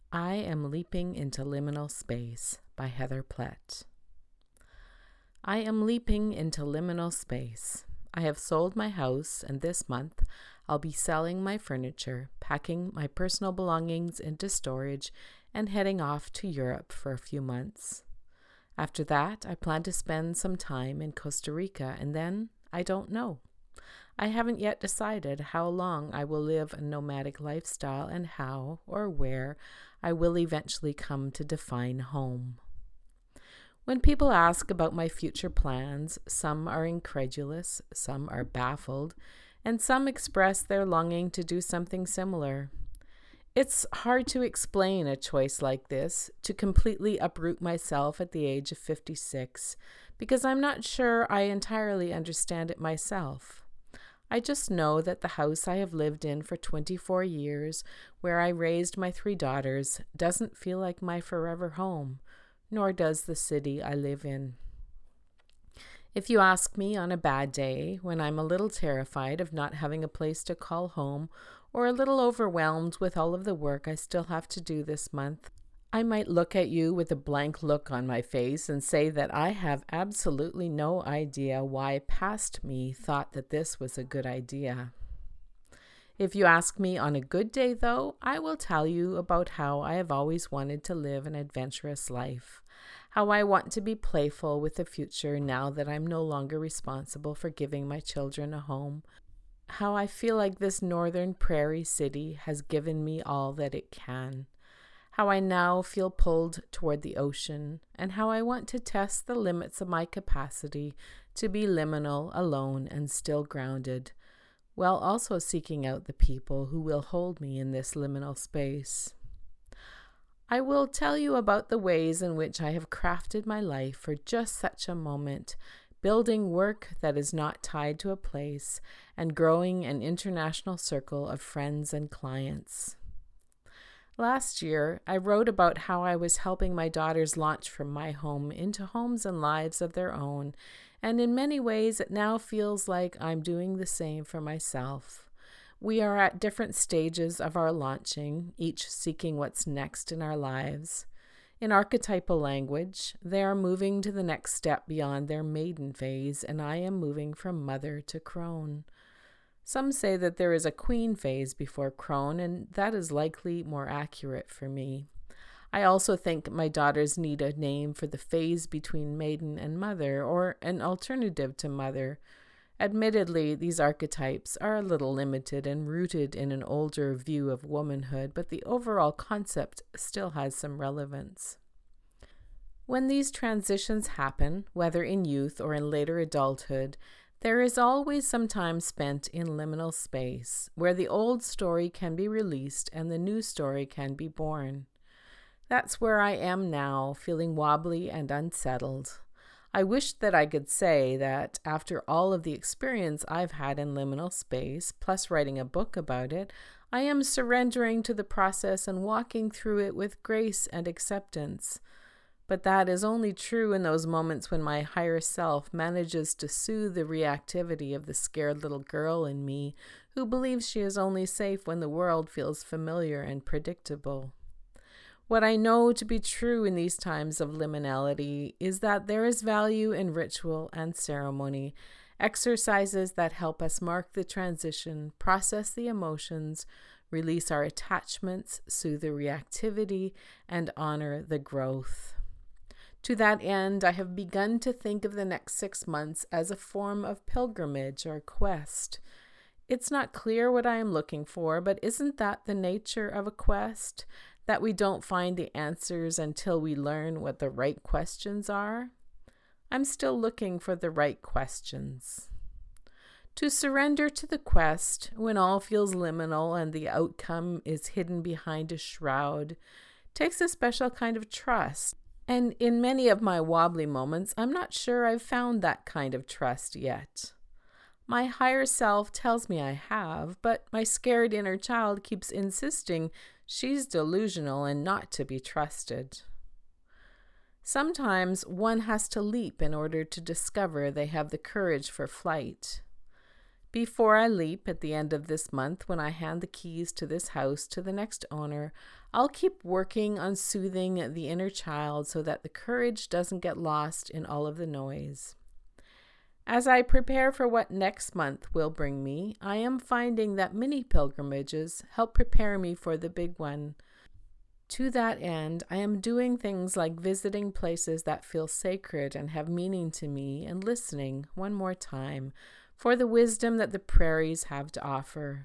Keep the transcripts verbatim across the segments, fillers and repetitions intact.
I Am Leaping into Liminal Space by Heather Plett. I am leaping into liminal space. I have sold my house, and this month I'll be selling my furniture, packing my personal belongings into storage, and heading off to Europe for a few months. After that, I plan to spend some time in Costa Rica, and then I don't know. I haven't yet decided how long I will live a nomadic lifestyle and how or where I will eventually come to define home. When people ask about my future plans, some are incredulous, some are baffled, and some express their longing to do something similar. It's hard to explain a choice like this, to completely uproot myself at the age of fifty-six, because I'm not sure I entirely understand it myself. I just know that the house I have lived in for twenty-four years, where I raised my three daughters, doesn't feel like my forever home, nor does the city I live in. If you ask me on a bad day, when I'm a little terrified of not having a place to call home, or a little overwhelmed with all of the work I still have to do this month, I might look at you with a blank look on my face and say that I have absolutely no idea why past me thought that this was a good idea. If you ask me on a good day, though, I will tell you about how I have always wanted to live an adventurous life, how I want to be playful with the future now that I'm no longer responsible for giving my children a home, how I feel like this northern prairie city has given me all that it can, how I now feel pulled toward the ocean, and how I want to test the limits of my capacity to be liminal, alone, and still grounded, while also seeking out the people who will hold me in this liminal space. I will tell you about the ways in which I have crafted my life for just such a moment, building work that is not tied to a place, and growing an international circle of friends and clients. Last year, I wrote about how I was helping my daughters launch from my home into homes and lives of their own, and in many ways it now feels like I'm doing the same for myself. We are at different stages of our launching, each seeking what's next in our lives. In archetypal language, they are moving to the next step beyond their maiden phase, and I am moving from mother to crone. Some say that there is a queen phase before crone, and that is likely more accurate for me. I also think my daughters need a name for the phase between maiden and mother, or an alternative to mother. Admittedly, these archetypes are a little limited and rooted in an older view of womanhood, but the overall concept still has some relevance. When these transitions happen, whether in youth or in later adulthood, there is always some time spent in liminal space, where the old story can be released and the new story can be born. That's where I am now, feeling wobbly and unsettled. I wish that I could say that after all of the experience I've had in liminal space, plus writing a book about it, I am surrendering to the process and walking through it with grace and acceptance. But that is only true in those moments when my higher self manages to soothe the reactivity of the scared little girl in me who believes she is only safe when the world feels familiar and predictable. What I know to be true in these times of liminality is that there is value in ritual and ceremony, exercises that help us mark the transition, process the emotions, release our attachments, soothe the reactivity, and honor the growth. To that end, I have begun to think of the next six months as a form of pilgrimage or quest. It's not clear what I am looking for, but isn't that the nature of a quest? That we don't find the answers until we learn what the right questions are? I'm still looking for the right questions. To surrender to the quest, when all feels liminal and the outcome is hidden behind a shroud, takes a special kind of trust. And in many of my wobbly moments, I'm not sure I've found that kind of trust yet. My higher self tells me I have, but my scared inner child keeps insisting she's delusional and not to be trusted. Sometimes one has to leap in order to discover they have the courage for flight. Before I leap at the end of this month, when I hand the keys to this house to the next owner, I'll keep working on soothing the inner child so that the courage doesn't get lost in all of the noise. As I prepare for what next month will bring me, I am finding that mini pilgrimages help prepare me for the big one. To that end, I am doing things like visiting places that feel sacred and have meaning to me and listening, one more time, for the wisdom that the prairies have to offer.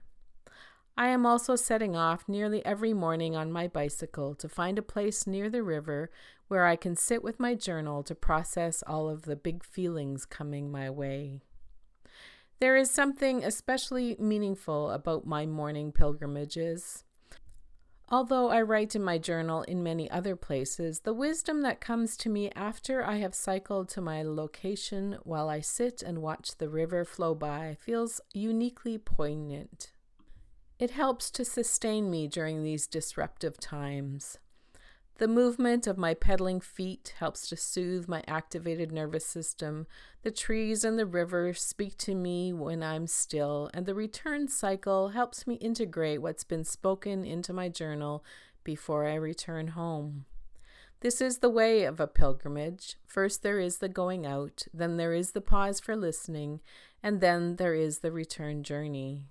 I am also setting off nearly every morning on my bicycle to find a place near the river where I can sit with my journal to process all of the big feelings coming my way. There is something especially meaningful about my morning pilgrimages. Although I write in my journal in many other places, the wisdom that comes to me after I have cycled to my location while I sit and watch the river flow by feels uniquely poignant. It helps to sustain me during these disruptive times. The movement of my pedaling feet helps to soothe my activated nervous system. The trees and the river speak to me when I'm still, and the return cycle helps me integrate what's been spoken into my journal before I return home. This is the way of a pilgrimage. First there is the going out, then there is the pause for listening, and then there is the return journey.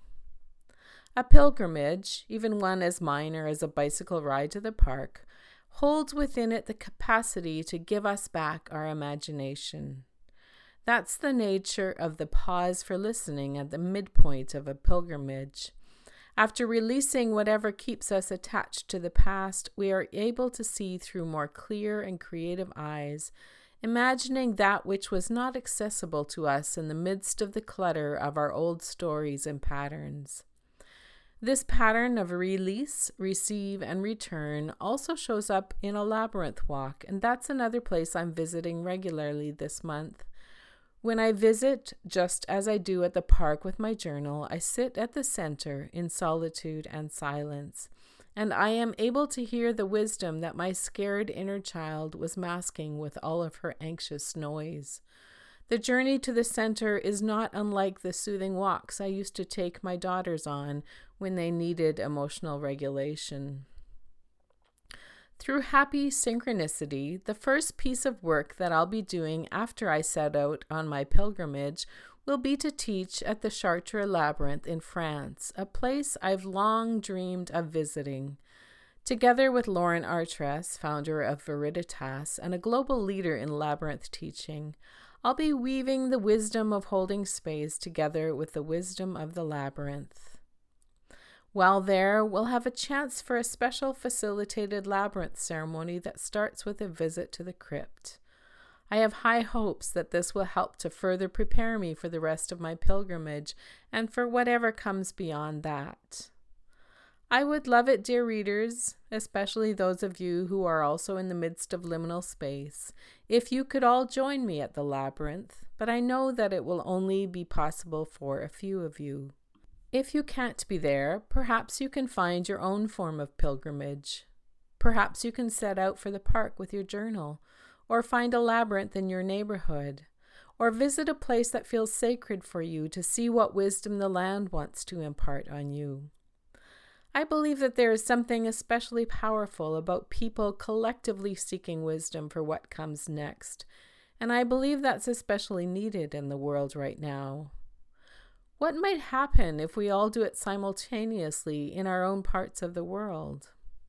A pilgrimage, even one as minor as a bicycle ride to the park, holds within it the capacity to give us back our imagination. That's the nature of the pause for listening at the midpoint of a pilgrimage. After releasing whatever keeps us attached to the past, we are able to see through more clear and creative eyes, imagining that which was not accessible to us in the midst of the clutter of our old stories and patterns. This pattern of release, receive, and return also shows up in a labyrinth walk, and that's another place I'm visiting regularly this month. When I visit, just as I do at the park with my journal, I sit at the center in solitude and silence, and I am able to hear the wisdom that my scared inner child was masking with all of her anxious noise. The journey to the center is not unlike the soothing walks I used to take my daughters on when they needed emotional regulation. Through happy synchronicity, the first piece of work that I'll be doing after I set out on my pilgrimage will be to teach at the Chartres Labyrinth in France, a place I've long dreamed of visiting. Together with Lauren Artress, founder of Veriditas and a global leader in labyrinth teaching, I'll be weaving the wisdom of holding space together with the wisdom of the labyrinth. While there, we'll have a chance for a special facilitated labyrinth ceremony that starts with a visit to the crypt. I have high hopes that this will help to further prepare me for the rest of my pilgrimage and for whatever comes beyond that. I would love it, dear readers, especially those of you who are also in the midst of liminal space, if you could all join me at the labyrinth, but I know that it will only be possible for a few of you. If you can't be there, perhaps you can find your own form of pilgrimage. Perhaps you can set out for the park with your journal, or find a labyrinth in your neighborhood, or visit a place that feels sacred for you to see what wisdom the land wants to impart on you. I believe that there is something especially powerful about people collectively seeking wisdom for what comes next, and I believe that's especially needed in the world right now. What might happen if we all do it simultaneously in our own parts of the world?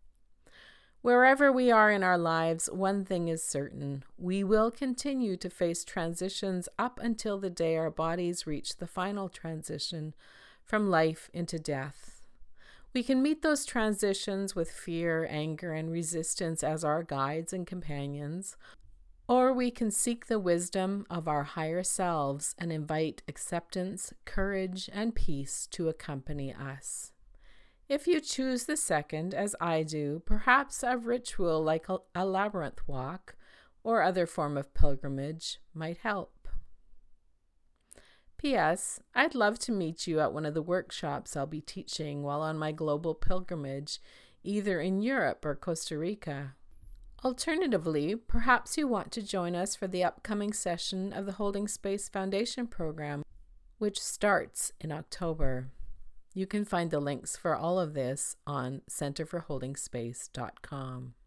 Wherever we are in our lives, one thing is certain. We will continue to face transitions up until the day our bodies reach the final transition from life into death. We can meet those transitions with fear, anger, and resistance as our guides and companions, or we can seek the wisdom of our higher selves and invite acceptance, courage, and peace to accompany us. If you choose the second, as I do, perhaps a ritual like a, a labyrinth walk or other form of pilgrimage might help. P S. I'd love to meet you at one of the workshops I'll be teaching while on my global pilgrimage, either in Europe or Costa Rica. Alternatively, perhaps you want to join us for the upcoming session of the Holding Space Foundation program, which starts in October. You can find the links for all of this on center for holding space dot com.